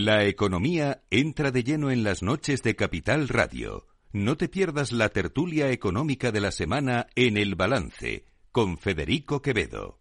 La economía entra de lleno en las noches de Capital Radio. No te pierdas la tertulia económica de la semana en El Balance, con Federico Quevedo.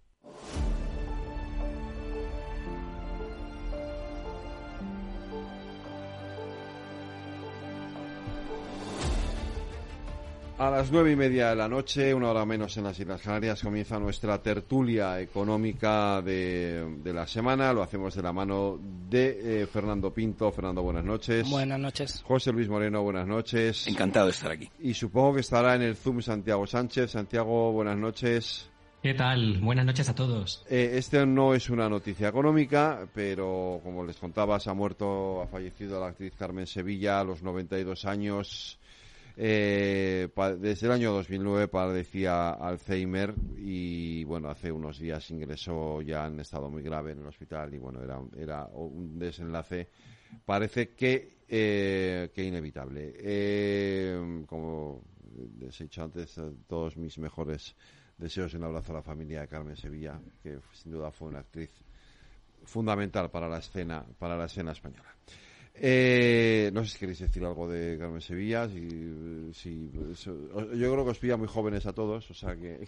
A las 9:30 de la noche, una hora menos en las Islas Canarias, comienza nuestra tertulia económica de la semana. Lo hacemos de la mano de Fernando Pinto. Fernando, buenas noches. Buenas noches. José Luis Moreno, buenas noches. Encantado de estar aquí. Y supongo que estará en el Zoom Santiago Sánchez. Santiago, buenas noches. ¿Qué tal? Buenas noches a todos. Este no es una noticia económica, pero como les contaba, ha fallecido la actriz Carmen Sevilla a los 92 años. Desde el año 2009 padecía Alzheimer y bueno, hace unos días ingresó ya en estado muy grave en el hospital y bueno, era un desenlace, parece que inevitable. Como les he dicho antes, todos mis mejores deseos y un abrazo a la familia de Carmen Sevilla, que sin duda fue una actriz fundamental para la escena española. No sé si queréis decir algo de Carmen Sevilla. Yo creo que os pilla muy jóvenes a todos, o sea que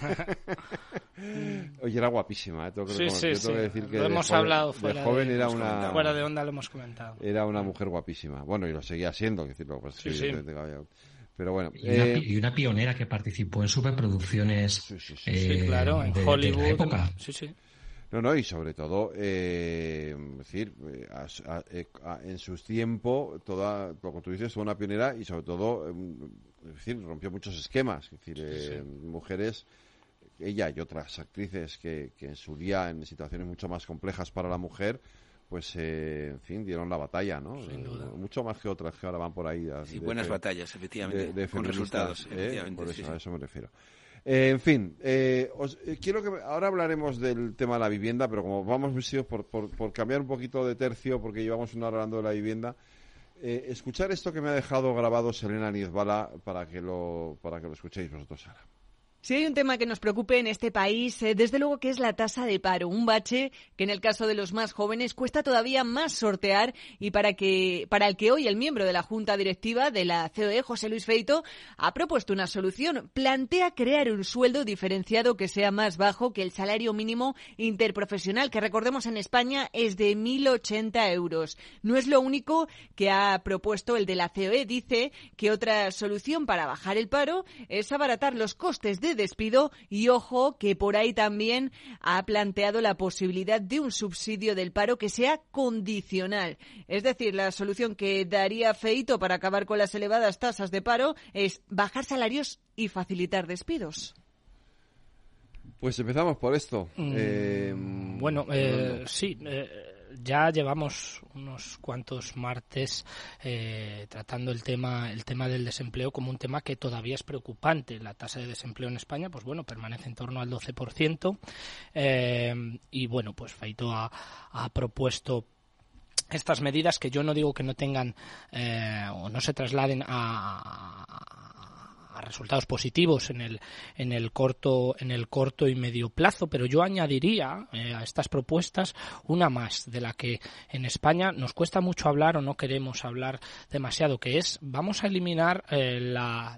oye, era guapísima, tengo que decir que lo hemos hablado fuera de onda, lo hemos comentado. Era una mujer guapísima, bueno, y lo seguía siendo, decirlo, pues pero bueno. Y una pionera que participó en superproducciones. Claro, en Hollywood. De la época. Sí. No, y sobre todo, en sus tiempos, como tú dices, fue una pionera y sobre todo, rompió muchos esquemas. Mujeres, ella y otras actrices que en su día, en situaciones mucho más complejas para la mujer, pues, dieron la batalla, ¿no? Sin duda. Mucho más que otras que ahora van por ahí. Buenas batallas, efectivamente, con resultados, efectivamente. Por eso, a eso me refiero. Quiero que ahora hablaremos del tema de la vivienda, pero como vamos vestidos por cambiar un poquito de tercio, porque llevamos una hora hablando de la vivienda, escuchar esto que me ha dejado grabado Selena Niezbala para que lo escuchéis vosotros ahora. Si hay un tema que nos preocupe en este país, desde luego que es la tasa de paro, un bache que en el caso de los más jóvenes cuesta todavía más sortear y para el que hoy el miembro de la Junta Directiva de la COE, José Luis Feito, ha propuesto una solución. Plantea crear un sueldo diferenciado que sea más bajo que el salario mínimo interprofesional, que recordemos en España es de 1.080 euros. No es lo único que ha propuesto el de la COE. Dice que otra solución para bajar el paro es abaratar los costes de despido y ojo que por ahí también ha planteado la posibilidad de un subsidio del paro que sea condicional. Es decir, la solución que daría Feito para acabar con las elevadas tasas de paro es bajar salarios y facilitar despidos. Pues empezamos por esto. Sí. Ya llevamos unos cuantos martes tratando el tema del desempleo como un tema que todavía es preocupante. La tasa de desempleo en España, pues bueno, permanece en torno al 12%. Y bueno, pues Feito ha propuesto estas medidas que yo no digo que no tengan o no se trasladen a resultados positivos en el corto y medio plazo, pero yo añadiría a estas propuestas una más de la que en España nos cuesta mucho hablar o no queremos hablar demasiado, que es vamos a eliminar la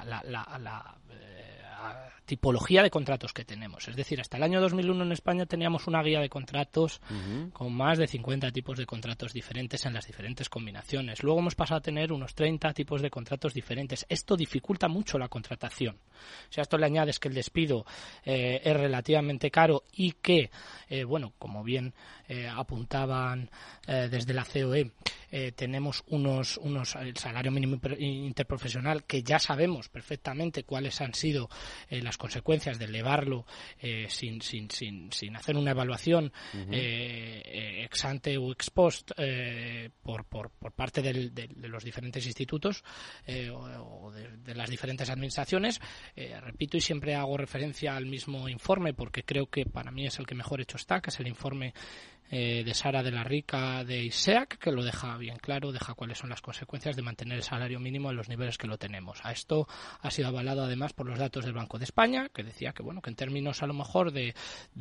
tipología de contratos que tenemos. Es decir, hasta el año 2001 en España teníamos una guía de contratos con más de 50 tipos de contratos diferentes en las diferentes combinaciones. Luego hemos pasado a tener unos 30 tipos de contratos diferentes. Esto dificulta mucho la contratación. Si a esto le añades que el despido es relativamente caro y que, como bien apuntaban desde la COE, tenemos el salario mínimo interprofesional que ya sabemos perfectamente cuáles han sido las consecuencias de elevarlo sin hacer una evaluación ex ante o ex post por parte de los diferentes institutos o de las diferentes administraciones. Repito y siempre hago referencia al mismo informe porque creo que para mí es el que mejor hecho está, que es el informe de Sara de la Rica de ISEAC, que lo deja bien claro, deja cuáles son las consecuencias de mantener el salario mínimo en los niveles que lo tenemos. A esto ha sido avalado además por los datos del Banco de España, que decía que bueno, que en términos a lo mejor de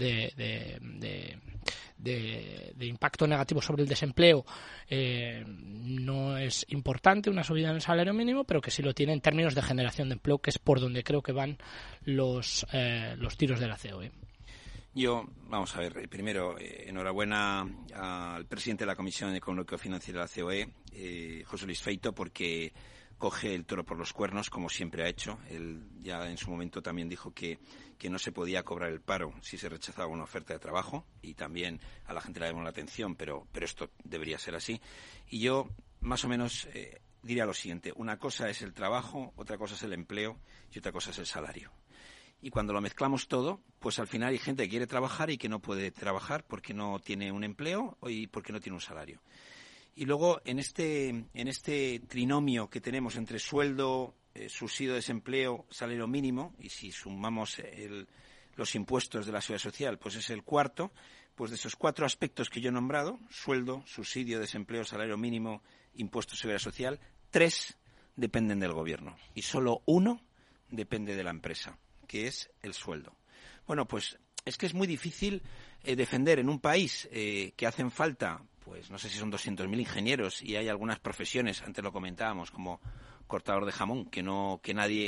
impacto negativo sobre el desempleo no es importante una subida en el salario mínimo, pero que sí lo tiene en términos de generación de empleo, que es por donde creo que van los tiros de la COE. Yo, vamos a ver, primero, enhorabuena al presidente de la Comisión Económico-Financiera de la COE, José Luis Feito, porque coge el toro por los cuernos, como siempre ha hecho. Él ya en su momento también dijo que no se podía cobrar el paro si se rechazaba una oferta de trabajo, y también a la gente le llamó la atención, pero esto debería ser así. Y yo, más o menos, diría lo siguiente: una cosa es el trabajo, otra cosa es el empleo y otra cosa es el salario. Y cuando lo mezclamos todo, pues al final hay gente que quiere trabajar y que no puede trabajar porque no tiene un empleo y porque no tiene un salario. Y luego, en este trinomio que tenemos entre sueldo, subsidio de desempleo, salario mínimo, y si sumamos los impuestos de la Seguridad Social, pues es el cuarto. Pues de esos 4 aspectos que yo he nombrado, sueldo, subsidio, desempleo, salario mínimo, impuestos de Seguridad Social, 3 dependen del gobierno y solo 1 depende de la empresa, que es el sueldo. Bueno, pues es que es muy difícil defender en un país que hacen falta, pues no sé si son 200.000 ingenieros, y hay algunas profesiones, antes lo comentábamos, como cortador de jamón, que no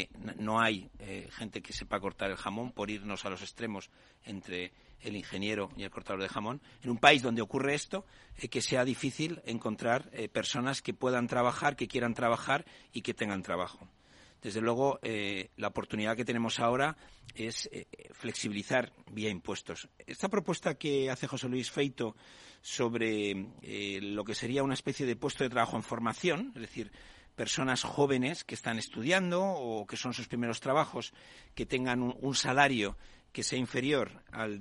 hay gente que sepa cortar el jamón, por irnos a los extremos entre el ingeniero y el cortador de jamón. En un país donde ocurre esto, que sea difícil encontrar personas que puedan trabajar, que quieran trabajar y que tengan trabajo. Desde luego, la oportunidad que tenemos ahora es flexibilizar vía impuestos. Esta propuesta que hace José Luis Feito sobre lo que sería una especie de puesto de trabajo en formación, es decir, personas jóvenes que están estudiando o que son sus primeros trabajos, que tengan un salario que sea inferior al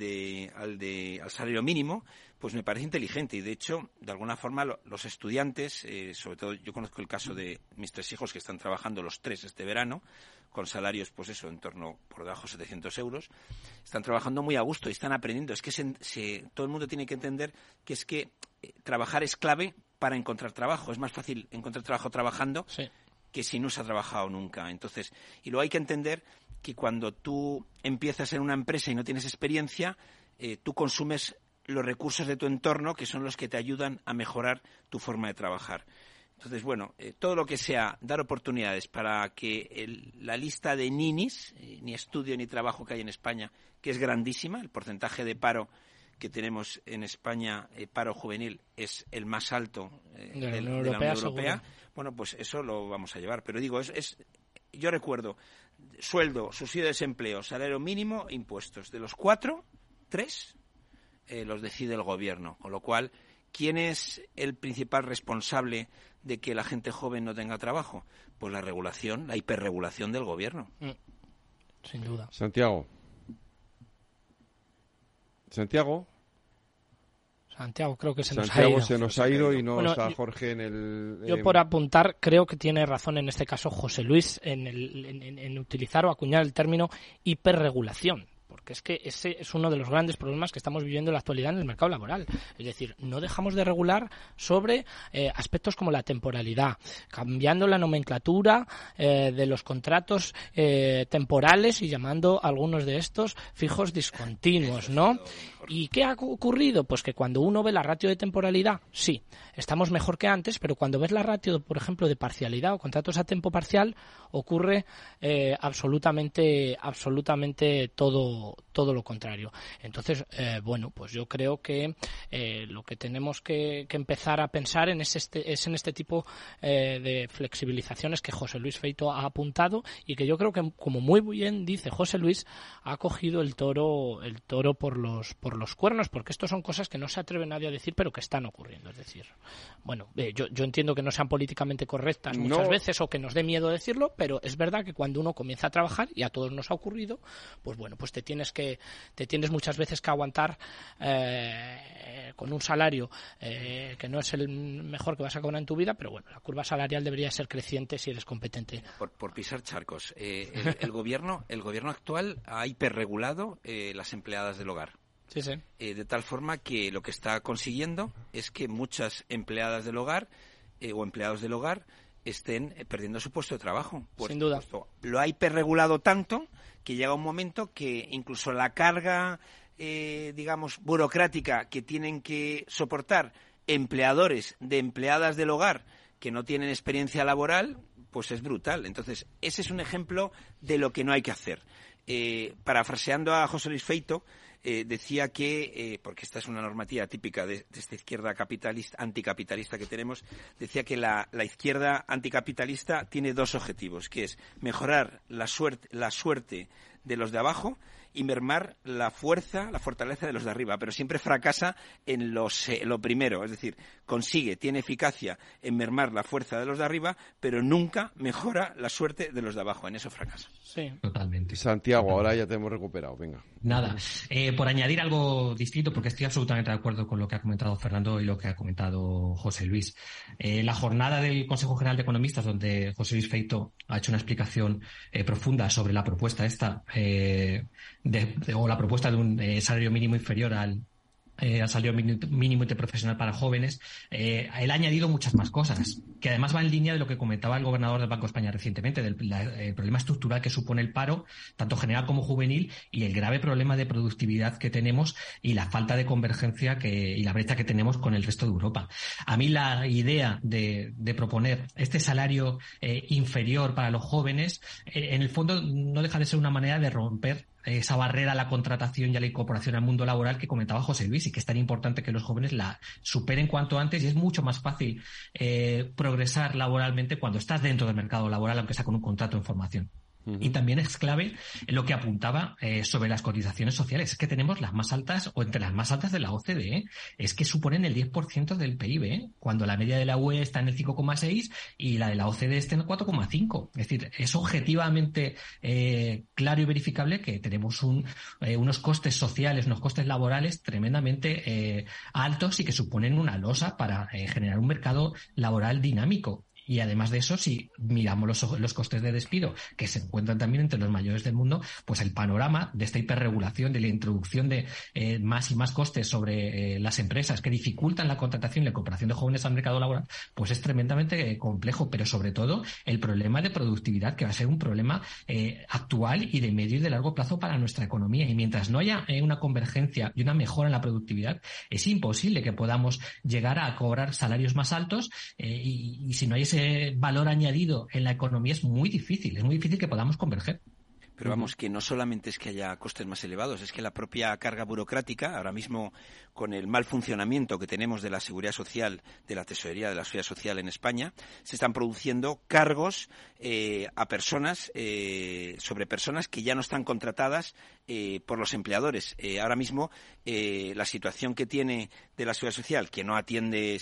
salario mínimo, pues me parece inteligente. Y de hecho, de alguna forma, los estudiantes, sobre todo yo conozco el caso de mis 3 hijos que están trabajando los 3 este verano, con salarios, pues eso, en torno por debajo de 700 euros, están trabajando muy a gusto y están aprendiendo. Es que todo el mundo tiene que entender que es que trabajar es clave para encontrar trabajo. Es más fácil encontrar trabajo trabajando que si no se ha trabajado nunca. Entonces, y luego hay que entender que cuando tú empiezas en una empresa y no tienes experiencia, tú consumes los recursos de tu entorno, que son los que te ayudan a mejorar tu forma de trabajar. Entonces, bueno, todo lo que sea dar oportunidades para que la lista de ninis, ni estudio ni trabajo que hay en España, que es grandísima, el porcentaje de paro que tenemos en España, paro juvenil, es el más alto de la Unión Europea. Bueno, pues eso lo vamos a llevar. Pero digo, yo recuerdo sueldo, subsidio de desempleo, salario mínimo, impuestos. De los 4, 3 los decide el gobierno. Con lo cual, ¿quién es el principal responsable de que la gente joven no tenga trabajo? Pues la regulación, la hiperregulación del gobierno. Sin duda. Santiago, creo que se nos ha ido y no está Jorge en el... Yo por apuntar, creo que tiene razón en este caso José Luis en utilizar o acuñar el término hiperregulación. Porque es que ese es uno de los grandes problemas que estamos viviendo en la actualidad en el mercado laboral. Es decir, no dejamos de regular sobre aspectos como la temporalidad, cambiando la nomenclatura de los contratos temporales y llamando a algunos de estos fijos discontinuos, ¿no? ¿Y qué ha ocurrido? Pues que cuando uno ve la ratio de temporalidad, sí, estamos mejor que antes, pero cuando ves la ratio, por ejemplo, de parcialidad o contratos a tiempo parcial, ocurre absolutamente todo lo contrario. Entonces, bueno, pues yo creo que lo que tenemos que empezar a pensar es en este tipo de flexibilizaciones que José Luis Feito ha apuntado y que yo creo que, como muy bien dice José Luis, ha cogido el toro por los cuernos, porque esto son cosas que no se atreve nadie a decir, pero que están ocurriendo. Es decir, bueno, yo entiendo que no sean políticamente correctas muchas veces o que nos dé miedo decirlo, pero es verdad que cuando uno comienza a trabajar, y a todos nos ha ocurrido, pues bueno, pues te tienes muchas veces que aguantar con un salario que no es el mejor que vas a cobrar en tu vida, pero bueno, la curva salarial debería ser creciente si eres competente. Por pisar charcos, el gobierno actual ha hiperregulado las empleadas del hogar. Sí, sí. De tal forma que lo que está consiguiendo es que muchas empleadas del hogar o empleados del hogar estén perdiendo su puesto de trabajo. Sin duda. Lo ha hiperregulado tanto que llega un momento que incluso la carga, digamos, burocrática que tienen que soportar empleadores de empleadas del hogar que no tienen experiencia laboral, pues es brutal. Entonces, ese es un ejemplo de lo que no hay que hacer. Parafraseando a José Luis Feito, decía que, porque esta es una normativa típica de esta izquierda capitalista, anticapitalista que tenemos, decía que la izquierda anticapitalista tiene dos objetivos, que es mejorar la suerte de los de abajo y mermar la fortaleza de los de arriba, pero siempre fracasa en lo primero, es decir, tiene eficacia en mermar la fuerza de los de arriba, pero nunca mejora la suerte de los de abajo, en eso fracasa. Sí. Totalmente. Santiago, ahora ya te hemos recuperado, venga. Nada, por añadir algo distinto, porque estoy absolutamente de acuerdo con lo que ha comentado Fernando y lo que ha comentado José Luis. La jornada del Consejo General de Economistas, donde José Luis Feito ha hecho una explicación profunda sobre la propuesta esta, o la propuesta de un salario mínimo inferior al salario mínimo interprofesional para jóvenes, él ha añadido muchas más cosas, que además va en línea de lo que comentaba el gobernador del Banco de España recientemente, del problema estructural que supone el paro, tanto general como juvenil, y el grave problema de productividad que tenemos y la falta de convergencia y la brecha que tenemos con el resto de Europa. A mí la idea de proponer este salario inferior para los jóvenes, en el fondo no deja de ser una manera de romper esa barrera a la contratación y a la incorporación al mundo laboral que comentaba José Luis, y que es tan importante que los jóvenes la superen cuanto antes, y es mucho más fácil progresar laboralmente cuando estás dentro del mercado laboral, aunque sea con un contrato en formación. Y también es clave lo que apuntaba sobre las cotizaciones sociales. Es que tenemos las más altas, o entre las más altas de la OCDE. Es que suponen el 10% del PIB, cuando la media de la UE está en el 5,6 y la de la OCDE está en el 4,5. Es decir, es objetivamente claro y verificable que tenemos unos costes sociales, unos costes laborales tremendamente altos, y que suponen una losa para generar un mercado laboral dinámico. Y además de eso, si miramos los costes de despido, que se encuentran también entre los mayores del mundo, pues el panorama de esta hiperregulación, de la introducción de más y más costes sobre las empresas que dificultan la contratación y la incorporación de jóvenes al mercado laboral, pues es tremendamente complejo. Pero sobre todo el problema de productividad, que va a ser un problema actual y de medio y de largo plazo para nuestra economía. Y mientras no haya una convergencia y una mejora en la productividad, es imposible que podamos llegar a cobrar salarios más altos, y si no hay ese valor añadido en la economía es muy difícil que podamos converger. Pero vamos, que no solamente es que haya costes más elevados, es que la propia carga burocrática, ahora mismo con el mal funcionamiento que tenemos de la seguridad social, de la tesorería de la seguridad social en España, se están produciendo cargos a personas, sobre personas que ya no están contratadas por los empleadores. Ahora mismo la situación que tiene de la seguridad social, que no atiende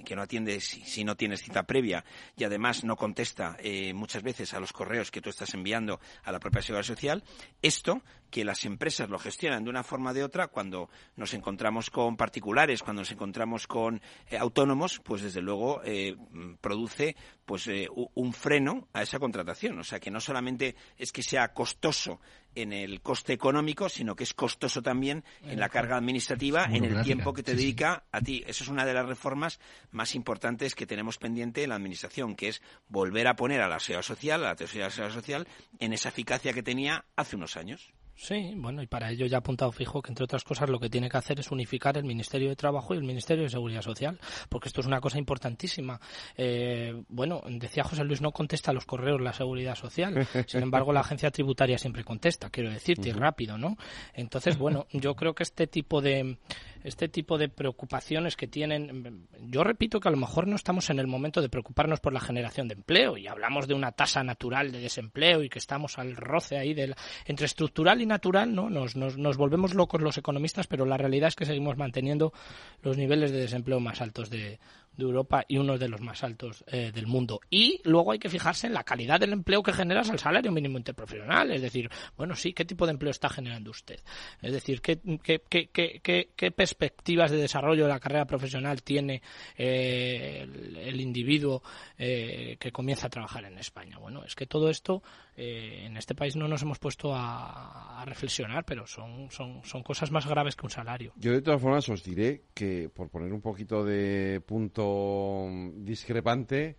si no tienes cita previa, y además no contesta muchas veces a los correos que tú estás enviando a la propia seguridad social, esto que las empresas lo gestionan de una forma o de otra, cuando nos encontramos con particulares, cuando nos encontramos con autónomos, pues desde luego produce pues un freno a esa contratación. O sea, que no solamente es que sea costoso en el coste económico, sino que es costoso también en la carga administrativa, en el tiempo que te dedica a ti. Eso es una de las reformas más importantes que tenemos pendiente en la Administración, que es volver a poner a la seguridad social, a la tesorería de la seguridad social, en esa eficacia que tenía hace unos años. Sí, bueno, y para ello ya ha apuntado fijo que, entre otras cosas, lo que tiene que hacer es unificar el Ministerio de Trabajo y el Ministerio de Seguridad Social, porque esto es una cosa importantísima. Bueno, decía José Luis, no contesta los correos la Seguridad Social, sin embargo la agencia tributaria siempre contesta, quiero decirte, y rápido, ¿no? Entonces, bueno, yo creo que este tipo de preocupaciones que tienen, yo repito que a lo mejor no estamos en el momento de preocuparnos por la generación de empleo, y hablamos de una tasa natural de desempleo y que estamos al roce ahí entre estructural y natural, ¿no? Nos volvemos locos los economistas, pero la realidad es que seguimos manteniendo los niveles de desempleo más altos de de Europa y uno de los más altos del mundo. Y luego hay que fijarse en la calidad del empleo que generas al salario mínimo interprofesional. Es decir, bueno, sí, ¿qué tipo de empleo está generando usted? Es decir, ¿qué perspectivas de desarrollo de la carrera profesional tiene el individuo que comienza a trabajar en España? Bueno, es que todo esto en este país no nos hemos puesto a reflexionar, pero son cosas más graves que un salario. Yo de todas formas os diré que, por poner un poquito de punto discrepante,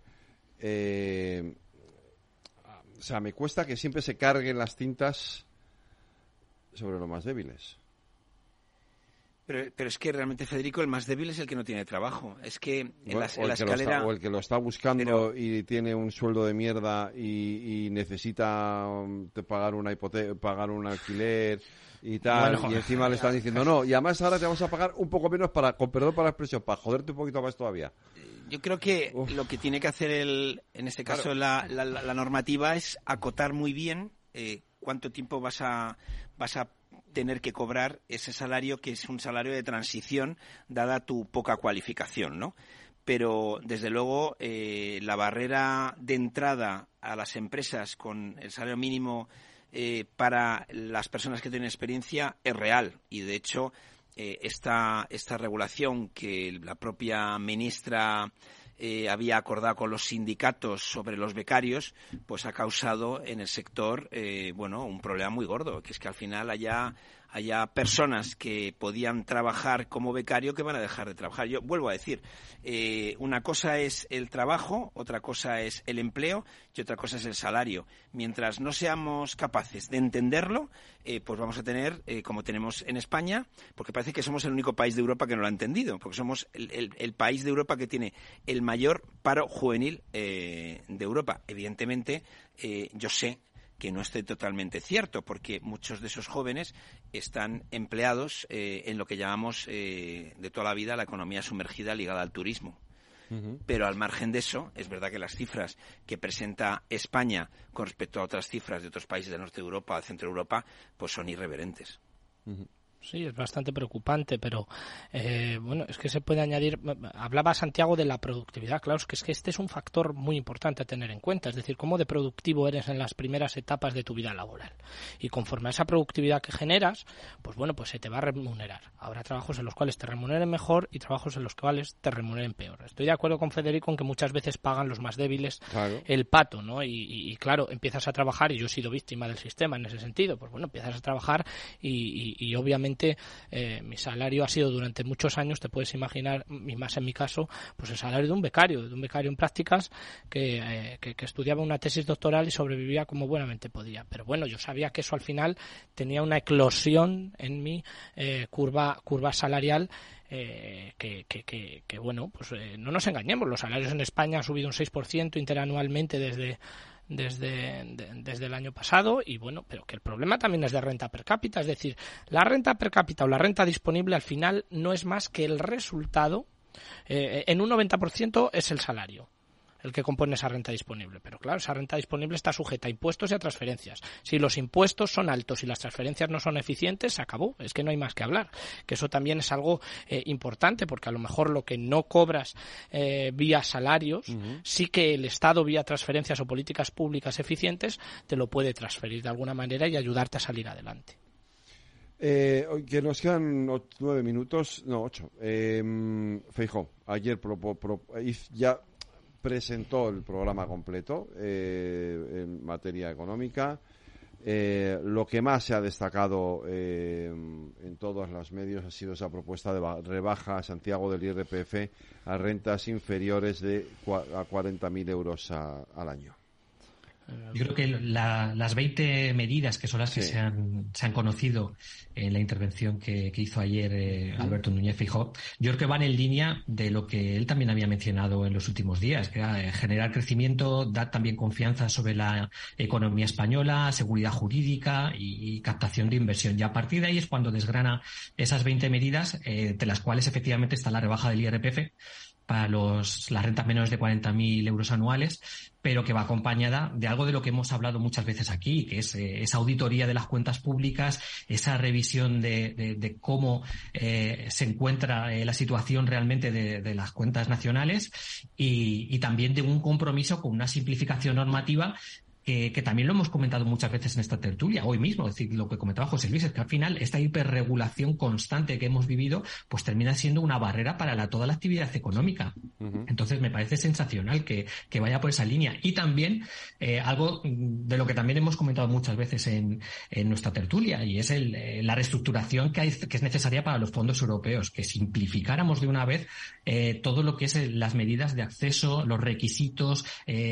o sea, me cuesta que siempre se carguen las tintas sobre los más débiles. Pero es que realmente, Federico, el más débil es el que no tiene trabajo. Es que en la escalera... O el que lo está buscando y tiene un sueldo de mierda y necesita pagar una hipoteca, pagar un alquiler y tal, bueno, y encima le están diciendo no, y además ahora te vamos a pagar un poco menos con perdón para la expresión, para joderte un poquito más todavía. Yo creo que lo que tiene que hacer en este caso la normativa es acotar muy bien cuánto tiempo vas a tener que cobrar ese salario, que es un salario de transición dada tu poca cualificación, ¿no? Pero desde luego la barrera de entrada a las empresas con el salario mínimo para las personas que tienen experiencia es real, y de hecho esta regulación que la propia ministra había acordado con los sindicatos sobre los becarios, pues ha causado en el sector un problema muy gordo, que es que al final haya personas que podían trabajar como becario que van a dejar de trabajar. Yo vuelvo a decir, una cosa es el trabajo, otra cosa es el empleo y otra cosa es el salario. Mientras no seamos capaces de entenderlo, pues vamos a tener, como tenemos en España, porque parece que somos el único país de Europa que no lo ha entendido, porque somos el país de Europa que tiene el mayor paro juvenil de Europa. Evidentemente, yo sé que no esté totalmente cierto, porque muchos de esos jóvenes están empleados en lo que llamamos de toda la vida la economía sumergida ligada al turismo. Uh-huh. Pero al margen de eso, es verdad que las cifras que presenta España con respecto a otras cifras de otros países del norte de Europa, del centro de Europa, pues son irreverentes. Uh-huh. Sí, es bastante preocupante, pero es que se puede añadir. Hablaba Santiago de la productividad, claro, es que este es un factor muy importante a tener en cuenta, es decir, cómo de productivo eres en las primeras etapas de tu vida laboral. Y conforme a esa productividad que generas, pues se te va a remunerar. Habrá trabajos en los cuales te remuneren mejor y trabajos en los cuales te remuneren peor. Estoy de acuerdo con Federico en que muchas veces pagan los más débiles, claro, el pato, ¿no? Y claro, empiezas a trabajar, y yo he sido víctima del sistema en ese sentido, pues empiezas a trabajar y obviamente mi salario ha sido durante muchos años, te puedes imaginar, y más en mi caso, pues el salario de un becario en prácticas que estudiaba una tesis doctoral y sobrevivía como buenamente podía. Pero bueno, yo sabía que eso al final tenía una eclosión en mi curva salarial. No nos engañemos, los salarios en España han subido un 6% interanualmente desde el año pasado, y pero que el problema también es de renta per cápita, es decir, la renta per cápita o la renta disponible al final no es más que el resultado, en un 90% es el salario el que compone esa renta disponible, pero claro, esa renta disponible está sujeta a impuestos y a transferencias. Si los impuestos son altos y las transferencias no son eficientes, se acabó, es que no hay más que hablar, que eso también es algo importante, porque a lo mejor lo que no cobras vía salarios, uh-huh, sí que el Estado vía transferencias o políticas públicas eficientes te lo puede transferir de alguna manera y ayudarte a salir adelante. Que nos quedan 9 minutos, no, 8. Feijóo, ayer ya presentó el programa completo en materia económica. Lo que más se ha destacado en todos los medios ha sido esa propuesta de rebaja, Santiago, del IRPF a rentas inferiores a 40.000 euros al año. Yo creo que las 20 medidas que son las que se han conocido en la intervención que hizo ayer Alberto Núñez Feijóo, yo creo que van en línea de lo que él también había mencionado en los últimos días, que era generar crecimiento, dar también confianza sobre la economía española, seguridad jurídica y captación de inversión. Y a partir de ahí es cuando desgrana esas 20 medidas, de las cuales efectivamente está la rebaja del IRPF, para las rentas menores de 40.000 euros anuales, pero que va acompañada de algo de lo que hemos hablado muchas veces aquí, que es esa auditoría de las cuentas públicas, esa revisión de cómo se encuentra la situación realmente de las cuentas nacionales y también de un compromiso con una simplificación normativa que también lo hemos comentado muchas veces en esta tertulia, hoy mismo, es decir, lo que comentaba José Luis, es que al final esta hiperregulación constante que hemos vivido, pues termina siendo una barrera para toda la actividad económica. Uh-huh. Entonces me parece sensacional que vaya por esa línea. Y también algo de lo que también hemos comentado muchas veces en nuestra tertulia, y es la reestructuración que es necesaria para los fondos europeos, que simplificáramos de una vez todo lo que es las medidas de acceso, los requisitos,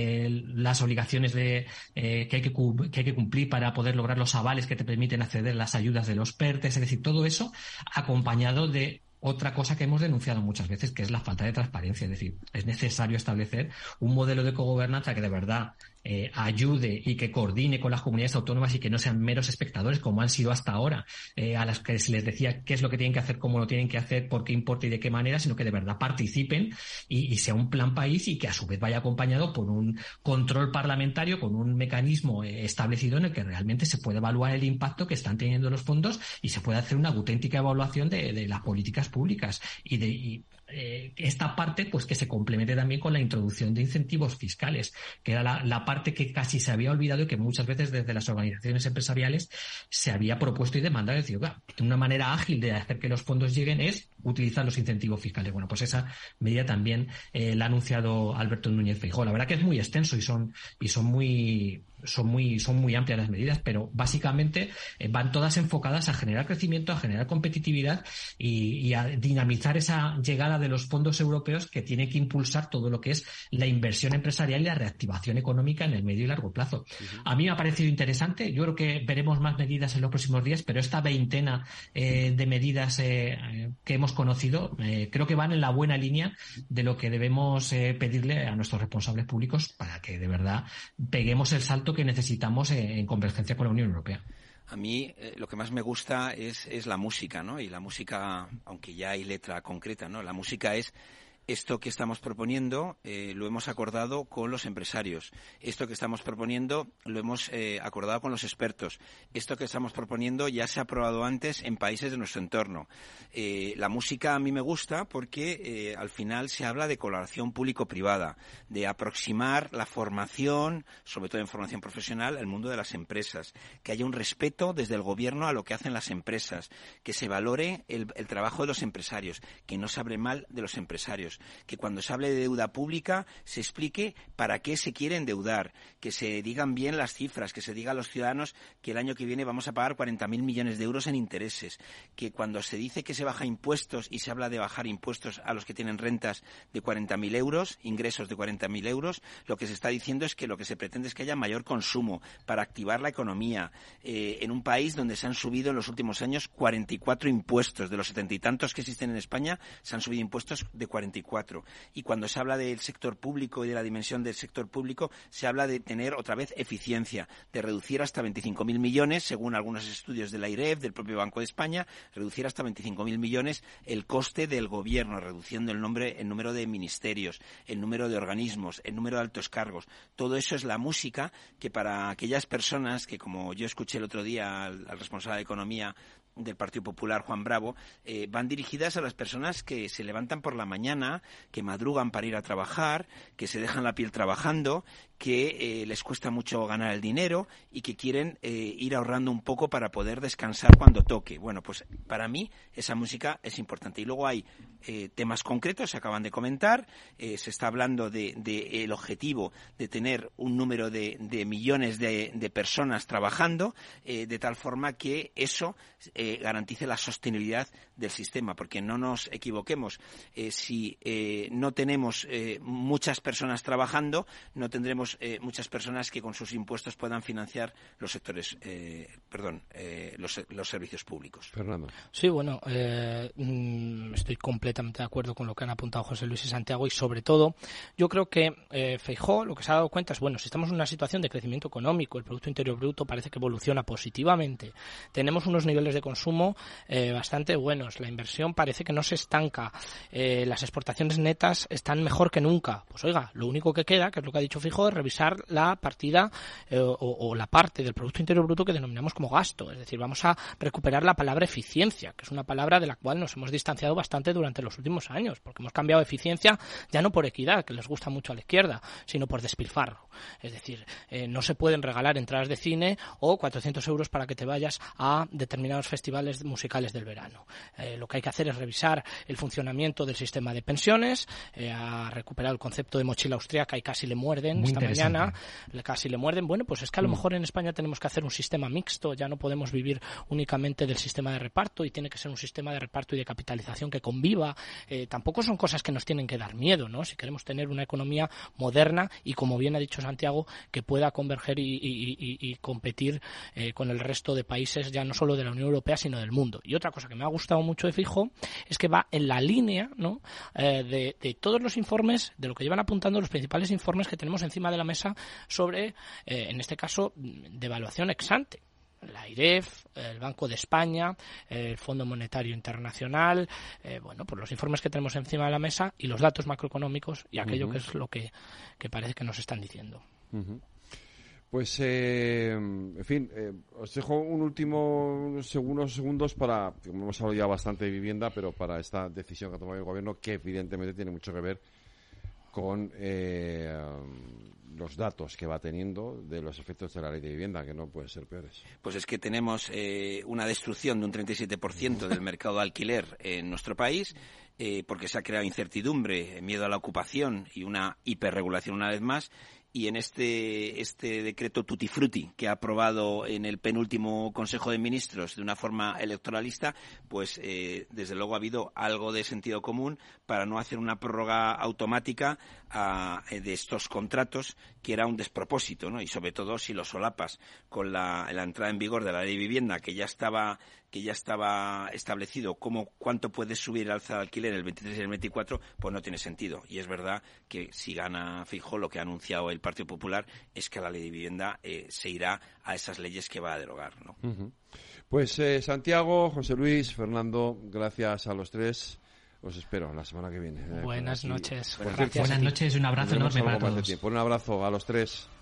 las obligaciones que hay que cumplir para poder lograr los avales que te permiten acceder a las ayudas de los PERTES, es decir, todo eso acompañado de otra cosa que hemos denunciado muchas veces, que es la falta de transparencia. Es decir, es necesario establecer un modelo de cogobernanza que de verdad ayude y que coordine con las comunidades autónomas y que no sean meros espectadores como han sido hasta ahora, a las que se les decía qué es lo que tienen que hacer, cómo lo tienen que hacer, por qué importa y de qué manera, sino que de verdad participen y sea un plan país y que a su vez vaya acompañado por un control parlamentario, con un mecanismo establecido en el que realmente se puede evaluar el impacto que están teniendo los fondos y se puede hacer una auténtica evaluación de las políticas públicas y esta parte pues que se complemente también con la introducción de incentivos fiscales, que era la parte que casi se había olvidado y que muchas veces desde las organizaciones empresariales se había propuesto y demandado. Es decir, una manera ágil de hacer que los fondos lleguen es utilizar los incentivos fiscales. Bueno, pues esa medida también la ha anunciado Alberto Núñez Feijóo. La verdad que es muy extenso y son muy amplias las medidas, pero básicamente van todas enfocadas a generar crecimiento, a generar competitividad y a dinamizar esa llegada de los fondos europeos que tiene que impulsar todo lo que es la inversión empresarial y la reactivación económica en el medio y largo plazo. Uh-huh. A mí me ha parecido interesante. Yo creo que veremos más medidas en los próximos días, pero esta veintena de medidas que hemos conocido creo que van en la buena línea de lo que debemos pedirle a nuestros responsables públicos para que de verdad peguemos el salto que necesitamos en convergencia con la Unión Europea. A mí lo que más me gusta es la música, ¿no? Y la música, aunque ya hay letra concreta, ¿no? La música es esto que estamos proponiendo, lo hemos acordado con los empresarios. Esto que estamos proponiendo lo hemos acordado con los expertos. Esto que estamos proponiendo ya se ha aprobado antes en países de nuestro entorno. La música a mí me gusta porque al final se habla de colaboración público-privada, de aproximar la formación, sobre todo en formación profesional, al mundo de las empresas. Que haya un respeto desde el gobierno a lo que hacen las empresas. Que se valore el trabajo de los empresarios. Que no se hable mal de los empresarios. Que cuando se hable de deuda pública se explique para qué se quiere endeudar, que se digan bien las cifras, que se diga a los ciudadanos que el año que viene vamos a pagar 40.000 millones de euros en intereses, que cuando se dice que se baja impuestos y se habla de bajar impuestos a los que tienen rentas de 40.000 euros, ingresos de 40.000 euros, lo que se está diciendo es que lo que se pretende es que haya mayor consumo para activar la economía en un país donde se han subido en los últimos años 44 impuestos, de los 70 y tantos que existen en España se han subido impuestos de 44. Y cuando se habla del sector público y de la dimensión del sector público, se habla de tener otra vez eficiencia, de reducir hasta 25.000 millones, según algunos estudios de la IREF, del propio Banco de España, reducir hasta 25.000 millones el coste del gobierno, reduciendo el número de ministerios, el número de organismos, el número de altos cargos. Todo eso es la música que para aquellas personas que, como yo escuché el otro día al responsable de Economía del Partido Popular, Juan Bravo, van dirigidas a las personas que se levantan por la mañana, que madrugan para ir a trabajar, que se dejan la piel trabajando, que les cuesta mucho ganar el dinero y que quieren ir ahorrando un poco para poder descansar cuando toque. Bueno, pues para mí esa música es importante. Y luego hay temas concretos, se acaban de comentar, se está hablando de el objetivo de tener un número de millones de personas trabajando, de tal forma que eso garantice la sostenibilidad del sistema, porque no nos equivoquemos, si no tenemos muchas personas trabajando, no tendremos muchas personas que con sus impuestos puedan financiar los sectores, los servicios públicos. Fernando. Sí, bueno, estoy completamente de acuerdo con lo que han apuntado José Luis y Santiago, y sobre todo yo creo que Feijóo lo que se ha dado cuenta es, bueno, si estamos en una situación de crecimiento económico, el Producto Interior Bruto parece que evoluciona positivamente, tenemos unos niveles de consumo bastante buenos, la inversión parece que no se estanca, las exportaciones exportaciones netas están mejor que nunca. Pues oiga, lo único que queda, que es lo que ha dicho Feijóo, es revisar la partida o la parte del Producto Interior Bruto que denominamos como gasto. Es decir, vamos a recuperar la palabra eficiencia, que es una palabra de la cual nos hemos distanciado bastante durante los últimos años, porque hemos cambiado eficiencia ya no por equidad, que les gusta mucho a la izquierda, sino por despilfarro. Es decir, no se pueden regalar entradas de cine o 400 euros para que te vayas a determinados festivales musicales del verano. Lo que hay que hacer es revisar el funcionamiento del sistema de pensiones, ha recuperado el concepto de mochila austríaca y casi le muerden Muy esta mañana, casi le muerden. Bueno, pues es que a lo mejor en España tenemos que hacer un sistema mixto, ya no podemos vivir únicamente del sistema de reparto y tiene que ser un sistema de reparto y de capitalización que conviva. Tampoco son cosas que nos tienen que dar miedo, ¿no? Si queremos tener una economía moderna y, como bien ha dicho Santiago, que pueda converger y competir con el resto de países, ya no solo de la Unión Europea, sino del mundo. Y otra cosa que me ha gustado mucho de Feijóo es que va en la línea, ¿no?, de todos los informes, de lo que llevan apuntando los principales informes que tenemos encima de la mesa sobre, en este caso, devaluación ex ante. La IREF, el Banco de España, el Fondo Monetario Internacional, bueno, pues los informes que tenemos encima de la mesa y los datos macroeconómicos y aquello que es lo que parece que nos están diciendo. Pues, en fin, os dejo unos segundos para, como hemos hablado ya bastante de vivienda, pero para esta decisión que ha tomado el Gobierno, que evidentemente tiene mucho que ver con los datos que va teniendo de los efectos de la ley de vivienda, que no pueden ser peores. Pues es que tenemos una destrucción de un 37% del mercado de alquiler en nuestro país, porque se ha creado incertidumbre, miedo a la ocupación y una hiperregulación una vez más. Y en este decreto tutti frutti que ha aprobado en el penúltimo Consejo de Ministros de una forma electoralista, pues desde luego ha habido algo de sentido común para no hacer una prórroga automática de estos contratos, que era un despropósito, ¿no? Y sobre todo si lo solapas con la entrada en vigor de la ley de vivienda, que ya estaba establecido cuánto puede subir el alza de alquiler el 23 y el 24, pues no tiene sentido. Y es verdad que si gana Feijóo, lo que ha anunciado el Partido Popular es que la ley de vivienda se irá a esas leyes que va a derogar, ¿no? Pues Santiago, José Luis, Fernando, gracias a los tres. Os espero la semana que viene. Buenas noches. Buenas noches, un abrazo enorme para todos. Un abrazo a los tres.